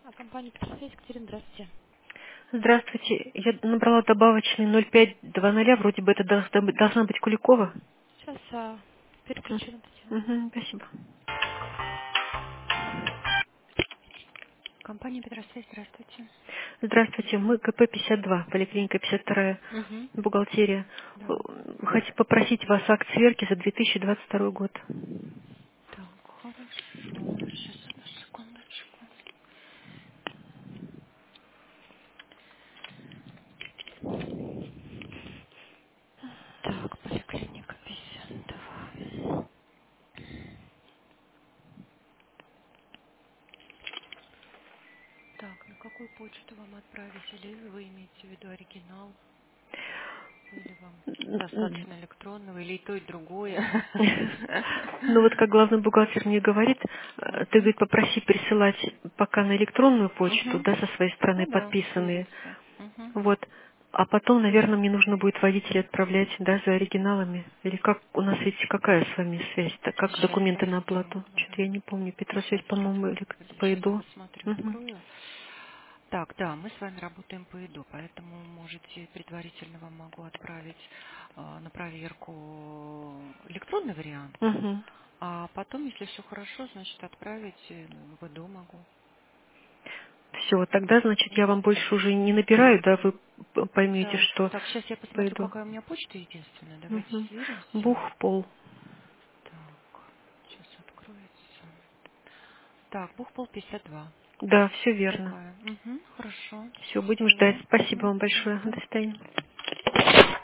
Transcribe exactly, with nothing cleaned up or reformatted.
А компания Петросвязь, Екатерина, здравствуйте. Здравствуйте. Я набрала добавочный ноль пять двадцать, вроде бы это должна быть, должна быть Куликова. Сейчас а, М, переключу на Татьяну. мгм, спасибо. Компания Петросвязь, здравствуйте. Здравствуйте. Мы КП пятьдесят два, поликлиника пятьдесят два, Угу. бухгалтерия. Да. Э, Хочу попросить вас акт сверки за две тысячи двадцать второй год. Так, хорошо. Сейчас, одну секундочку. Так, поликлиника пятьдесят два. Так, на какую почту вам отправить? Или вы имеете в виду оригинал? Или вам достаточно электронного? Или и то, и другое? Ну вот как главный бухгалтер мне говорит, э, ты, Угу. говорит, попроси присылать пока на электронную почту, Угу. да, со своей стороны Ну да, подписанные. свериться. Угу. Вот. А потом, наверное, мне нужно будет водителя отправлять, да, за оригиналами. Или как у нас ведь какая с вами связь-то? Как Сейчас документы на найдем. оплату? Да. Что-то я не помню. Петросвязь, Сейчас, по-моему, или господи, по сейчас ИДО. посмотрю, Мгм. открою. Так, да, мы с вами работаем по ИДО, поэтому можете предварительно вам могу отправить а, на проверку электронный вариант, Мгм. а потом, если все хорошо, значит отправить э, в ИДО могу. Все, тогда, значит, я вам Мгм. больше уже не набираю, да, вы п- поймете, Да. что Так, сейчас я посмотрю, пойду. какая у меня почта единственная. Давайте Мгм. сверимся. Бухпол. Так, сейчас откроется. Так, Бухпол пятьдесят два. Да, все верно. Такая. Угу, хорошо. Все, будем ждать. Все. Спасибо Угу, вам большое. пожалуйста. До свидания.